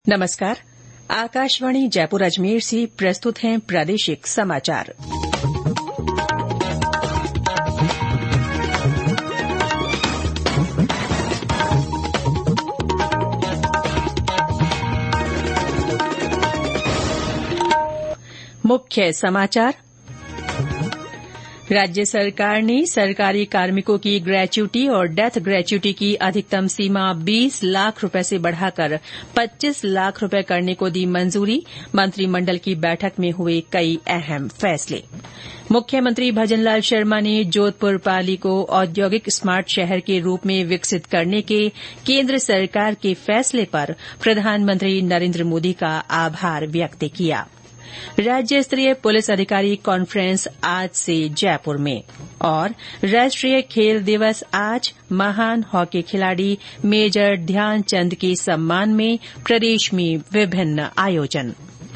नमस्कार। आकाशवाणी जयपुर अजमेर से प्रस्तुत हैं प्रादेशिक समाचार। मुख्य समाचार। राज्य सरकार ने सरकारी कार्मिकों की ग्रेच्युटी और डेथ ग्रेच्युटी की अधिकतम सीमा 20 लाख रुपए से बढ़ाकर 25 लाख रुपए करने को दी मंजूरी। मंत्रिमंडल की बैठक में हुए कई अहम फैसले। मुख्यमंत्री भजनलाल शर्मा ने जोधपुर पाली को औद्योगिक स्मार्ट शहर के रूप में विकसित करने के केंद्र सरकार के फैसले पर प्रधानमंत्री नरेंद्र मोदी का आभार व्यक्त किया। राज्य स्तरीय पुलिस अधिकारी कॉन्फ्रेंस आज से जयपुर में और राष्ट्रीय खेल दिवस आज। महान हॉकी खिलाड़ी मेजर ध्यानचंद के सम्मान में प्रदेश में विभिन्न आयोजन।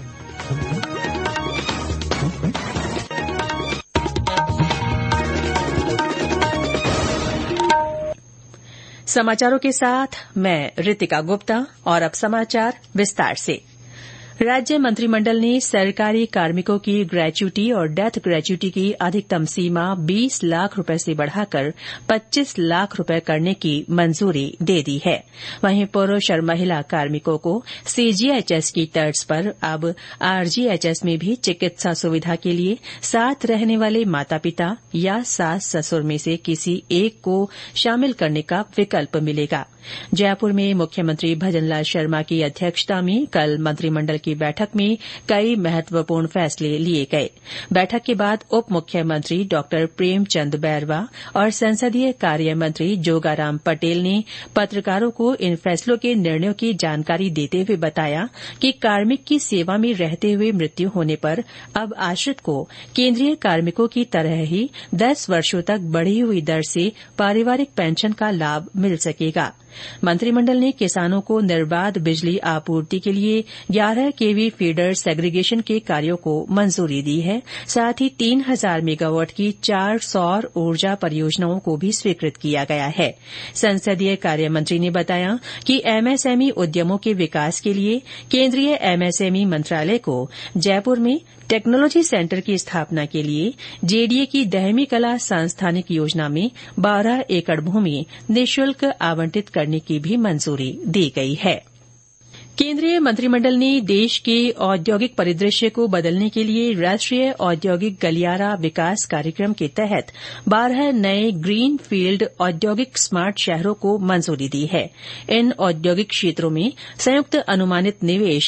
समाचारों के साथ मैं रितिका गुप्ता और अब समाचार विस्तार से। राज्य मंत्रिमंडल ने सरकारी कार्मिकों की ग्रेच्युटी और डेथ ग्रेच्युटी की अधिकतम सीमा 20 लाख रुपए से बढ़ाकर 25 लाख रुपए करने की मंजूरी दे दी है। वहीं पुरुष और महिला कार्मिकों को सीजीएचएस की तर्ज पर अब आरजीएचएस में भी चिकित्सा सुविधा के लिए साथ रहने वाले माता पिता या सास ससुर में से किसी एक को शामिल करने का विकल्प मिलेगा। जयपुर में मुख्यमंत्री भजनलाल शर्मा की अध्यक्षता में कल मंत्रिमंडल की बैठक में कई महत्वपूर्ण फैसले लिए गए। बैठक के बाद उप मुख्यमंत्री डॉ प्रेमचंद बैरवा और संसदीय कार्य मंत्री जोगाराम पटेल ने पत्रकारों को इन फैसलों के निर्णयों की जानकारी देते हुए बताया कि कार्मिक की सेवा में रहते हुए मृत्यु होने पर अब आश्रित को केंद्रीय कार्मिकों की तरह ही 10 वर्षों तक बढ़ी हुई दर से पारिवारिक पेंशन का लाभ मिल सकेगा। मंत्रिमंडल ने किसानों को निर्बाध बिजली आपूर्ति के लिए 11 केवी फीडर सेग्रीगेशन के कार्यों को मंजूरी दी है। साथ ही 3000 मेगावाट की 4 सौर ऊर्जा परियोजनाओं को भी स्वीकृत किया गया है। संसदीय कार्य मंत्री ने बताया कि एमएसएमई उद्यमों के विकास के लिए केंद्रीय एमएसएमई मंत्रालय को जयपुर में टेक्नोलॉजी सेंटर की स्थापना के लिए जेडीए की दहमी कला सांस्थानिक योजना में 12 एकड़ भूमि निःशुल्क आवंटित करने की भी मंजूरी दी गई है। केंद्रीय मंत्रिमंडल ने देश के औद्योगिक परिदृश्य को बदलने के लिए राष्ट्रीय औद्योगिक गलियारा विकास कार्यक्रम के तहत 12 नए ग्रीन फील्ड औद्योगिक स्मार्ट शहरों को मंजूरी दी है। इन औद्योगिक क्षेत्रों में संयुक्त अनुमानित निवेश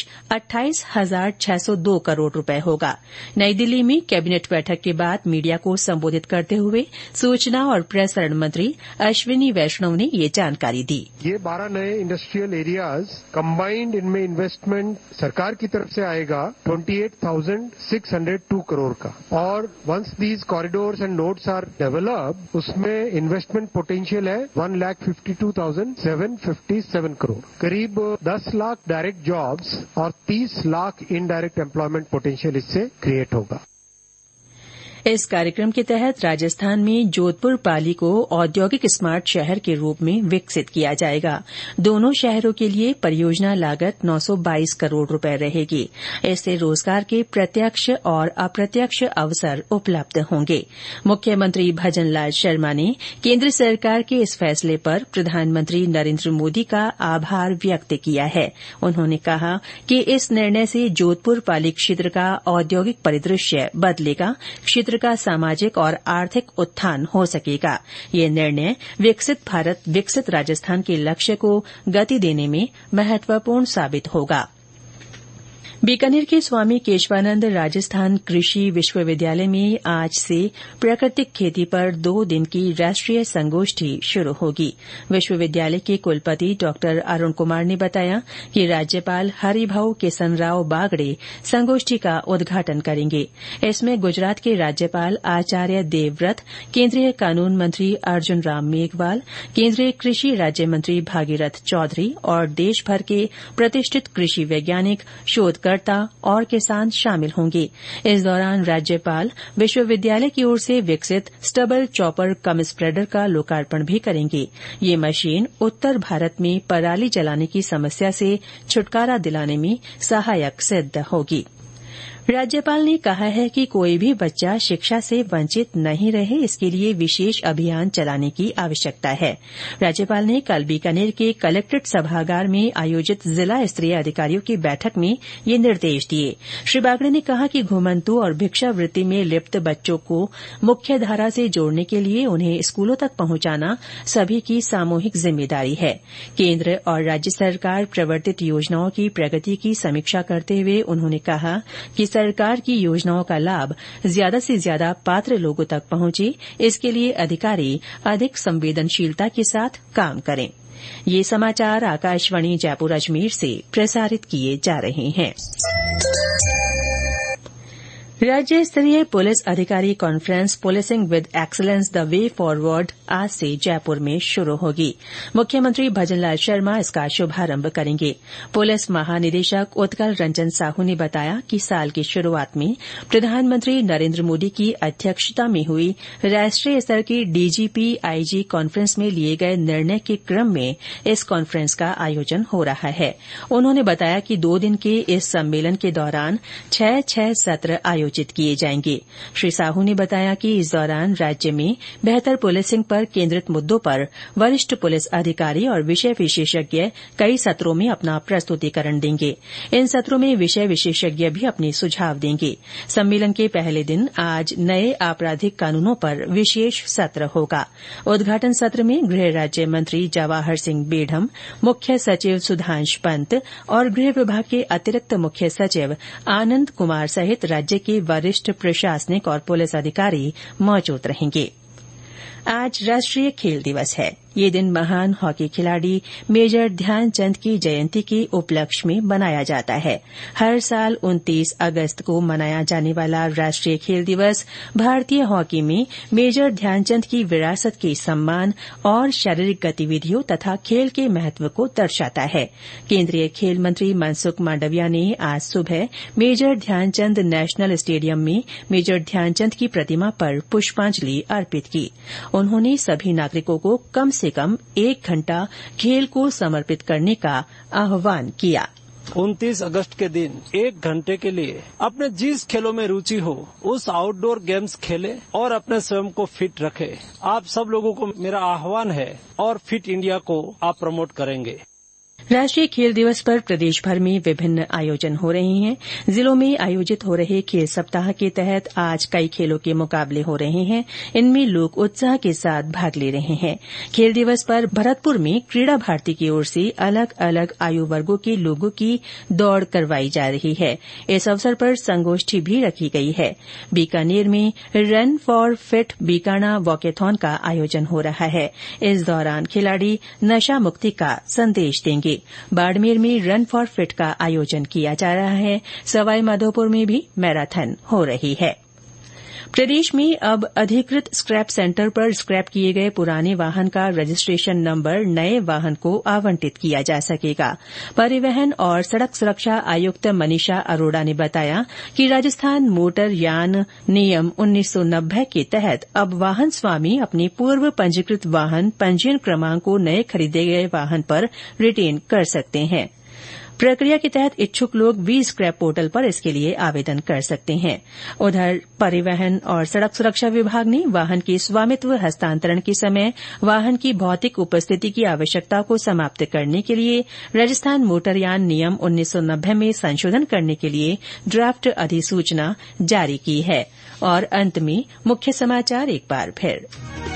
28,602 करोड़ रुपए होगा। नई दिल्ली में कैबिनेट बैठक के बाद मीडिया को संबोधित करते हुए सूचना और प्रसारण मंत्री अश्विनी वैष्णव ने ये जानकारी दी। ये 12 नए इंडस्ट्रियल एरियाज कंबाइंड इनमें इन्वेस्टमेंट सरकार की तरफ से आएगा 28,602 करोड़ का और once these corridors and nodes are developed उसमें इन्वेस्टमेंट पोटेंशियल है 1,52,757 करोड़। करीब 10 लाख डायरेक्ट जॉब्स और 30 लाख इनडायरेक्ट एम्प्लॉयमेंट पोटेंशियल इससे क्रिएट होगा। इस कार्यक्रम के तहत राजस्थान में जोधपुर पाली को औद्योगिक स्मार्ट शहर के रूप में विकसित किया जाएगा। दोनों शहरों के लिए परियोजना लागत 922 करोड़ रुपए रहेगी। इससे रोजगार के प्रत्यक्ष और अप्रत्यक्ष अवसर उपलब्ध होंगे। मुख्यमंत्री भजनलाल शर्मा ने केंद्र सरकार के इस फैसले पर प्रधानमंत्री नरेंद्र मोदी का आभार व्यक्त किया है। उन्होंने कहा कि इस निर्णय से जोधपुर पाली क्षेत्र का औद्योगिक परिदृश्य बदलेगा, क्षेत्र का सामाजिक और आर्थिक उत्थान हो सकेगा। ये निर्णय विकसित भारत विकसित राजस्थान के लक्ष्य को गति देने में महत्वपूर्ण साबित होगा। बीकानेर के स्वामी केशवानंद राजस्थान कृषि विश्वविद्यालय में आज से प्राकृतिक खेती पर 2 दिन की राष्ट्रीय संगोष्ठी शुरू होगी। विश्वविद्यालय के कुलपति डॉ अरुण कुमार ने बताया कि राज्यपाल हरिभाऊ किसनराव बागड़े संगोष्ठी का उद्घाटन करेंगे। इसमें गुजरात के राज्यपाल आचार्य देवव्रत, केंद्रीय कानून मंत्री अर्जुन राम मेघवाल, केंद्रीय कृषि राज्य मंत्री भागीरथ चौधरी और देशभर के प्रतिष्ठित कृषि वैज्ञानिक, शोधकर्ता कार्यकर्ता और किसान शामिल होंगे। इस दौरान राज्यपाल विश्वविद्यालय की ओर से विकसित स्टबल चॉपर कम स्प्रेडर का लोकार्पण भी करेंगे। ये मशीन उत्तर भारत में पराली जलाने की समस्या से छुटकारा दिलाने में सहायक सिद्ध होगी। राज्यपाल ने कहा है कि कोई भी बच्चा शिक्षा से वंचित नहीं रहे, इसके लिए विशेष अभियान चलाने की आवश्यकता है। राज्यपाल ने कल बीकानेर के कलेक्ट्रेट सभागार में आयोजित जिला स्तरीय अधिकारियों की बैठक में ये निर्देश दिए। श्री बागड़े ने कहा कि घुमंतू और भिक्षावृत्ति में लिप्त बच्चों को मुख्य धारा से जोड़ने के लिए उन्हें स्कूलों तक पहुंचाना सभी की सामूहिक जिम्मेदारी है। केन्द्र और राज्य सरकार प्रवर्तित योजनाओं की प्रगति की समीक्षा करते हुए उन्होंने कहा कि सरकार की योजनाओं का लाभ ज्यादा से ज्यादा पात्र लोगों तक पहुंचे, इसके लिए अधिकारी अधिक संवेदनशीलता के साथ काम करें। ये समाचार आकाशवाणी जयपुर अजमेर से प्रसारित किए जा रहे हैं। राज्य स्तरीय पुलिस अधिकारी conference policing with excellence the way forward आज से जयपुर में शुरू होगी। मुख्यमंत्री भजनलाल शर्मा इसका शुभारंभ करेंगे। पुलिस महानिदेशक उत्कल रंजन साहू ने बताया कि साल की शुरूआत में प्रधानमंत्री नरेंद्र मोदी की अध्यक्षता में हुई राष्ट्रीय स्तर की डीजीपी आईजी कॉन्फ्रेंस में लिए गए निर्णय के क्रम में इस कॉन्फ्रेंस का आयोजन हो रहा है। उन्होंने बताया कि 2 दिन के इस सम्मेलन के दौरान 6 सत्र आयोजित किए जाएंगे। श्री साहू ने बताया कि इस दौरान राज्य में बेहतर पुलिसिंग पर केंद्रित मुद्दों पर वरिष्ठ पुलिस अधिकारी और विषय विशेषज्ञ कई सत्रों में अपना प्रस्तुतिकरण देंगे। इन सत्रों में विषय विशेषज्ञ भी अपने सुझाव देंगे। सम्मेलन के पहले दिन आज नए आपराधिक कानूनों पर विशेष सत्र होगा। उद्घाटन सत्र में गृह राज्य मंत्री जवाहर सिंह बेढ़म, मुख्य सचिव सुधांश पंत और गृह विभाग के अतिरिक्त मुख्य सचिव आनंद कुमार सहित राज्य के वरिष्ठ प्रशासनिक और पुलिस अधिकारी मौजूद रहेंगे। आज राष्ट्रीय खेल दिवस है। ये दिन महान हॉकी खिलाड़ी मेजर ध्यानचंद की जयंती के उपलक्ष्य में मनाया जाता है। हर साल 29 अगस्त को मनाया जाने वाला राष्ट्रीय खेल दिवस भारतीय हॉकी में मेजर ध्यानचंद की विरासत के सम्मान और शारीरिक गतिविधियों तथा खेल के महत्व को दर्शाता है। केंद्रीय खेल मंत्री मनसुख मांडविया ने आज सुबह मेजर ध्यानचंद नेशनल स्टेडियम में मेजर ध्यानचंद की प्रतिमा पर पुष्पांजलि अर्पित की। उन्होंने सभी नागरिकों को कम से कम 1 घंटा खेल को समर्पित करने का आह्वान किया। 29 अगस्त के दिन 1 घंटे के लिए अपने जिस खेलों में रुचि हो उस आउटडोर गेम्स खेले और अपने स्वयं को फिट रखे। आप सब लोगों को मेरा आह्वान है और फिट इंडिया को आप प्रमोट करेंगे। राष्ट्रीय खेल दिवस पर प्रदेश भर में विभिन्न आयोजन हो रहे हैं। जिलों में आयोजित हो रहे खेल सप्ताह के तहत आज कई खेलों के मुकाबले हो रहे हैं। इनमें लोग उत्साह के साथ भाग ले रहे हैं। खेल दिवस पर भरतपुर में क्रीड़ा भारती की ओर से अलग अलग आयु वर्गों के लोगों की दौड़ करवाई जा रही है। इस अवसर पर संगोष्ठी भी रखी गई है। बीकानेर में run for fit Bikana walkathon का आयोजन हो रहा है। इस दौरान खिलाड़ी नशा मुक्ति का संदेश देंगे। बाड़मेर में रन फॉर फिट का आयोजन किया जा रहा है। सवाई माधोपुर में भी मैराथन हो रही है। प्रदेश में अब अधिकृत स्क्रैप सेंटर पर स्क्रैप किए गए पुराने वाहन का रजिस्ट्रेशन नंबर नए वाहन को आवंटित किया जा सकेगा। परिवहन और सड़क सुरक्षा आयुक्त मनीषा अरोड़ा ने बताया कि राजस्थान मोटर यान नियम 1990 के तहत अब वाहन स्वामी अपने पूर्व पंजीकृत वाहन पंजीयन क्रमांक को नए खरीदे गए वाहन पर रिटेन कर सकते हैं। प्रक्रिया के तहत इच्छुक लोग वी स्क्रैप पोर्टल पर इसके लिए आवेदन कर सकते हैं। उधर परिवहन और सड़क सुरक्षा विभाग ने वाहन के स्वामित्व हस्तांतरण के समय वाहन की भौतिक उपस्थिति की आवश्यकता को समाप्त करने के लिए राजस्थान मोटरयान नियम 1990 में संशोधन करने के लिए ड्राफ्ट अधिसूचना जारी की है। और अंत में मुख्य समाचार एक बार फिर।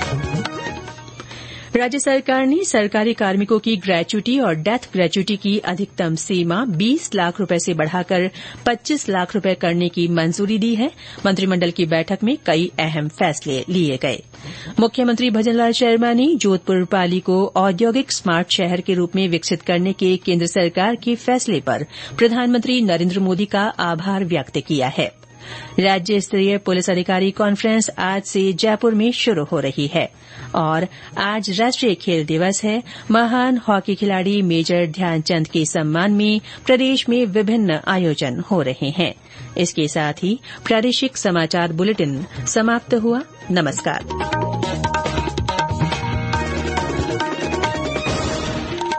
राज्य सरकार ने सरकारी कार्मिकों की ग्रेच्युटी और डेथ ग्रेच्युटी की अधिकतम सीमा 20 लाख रुपए से बढ़ाकर 25 लाख रुपए करने की मंजूरी दी है। मंत्रिमंडल की बैठक में कई अहम फैसले लिए गए। मुख्यमंत्री भजनलाल शर्मा ने जोधपुर पाली को औद्योगिक स्मार्ट शहर के रूप में विकसित करने के केंद्र सरकार के फैसले पर प्रधानमंत्री नरेंद्र मोदी का आभार व्यक्त किया है। राज्य स्तरीय पुलिस अधिकारी कॉन्फ्रेंस आज से जयपुर में शुरू हो रही है और आज राष्ट्रीय खेल दिवस है। महान हॉकी खिलाड़ी मेजर ध्यानचंद के सम्मान में प्रदेश में विभिन्न आयोजन हो रहे हैं। इसके साथ ही प्रादेशिक समाचार बुलेटिन समाप्त हुआ। नमस्कार।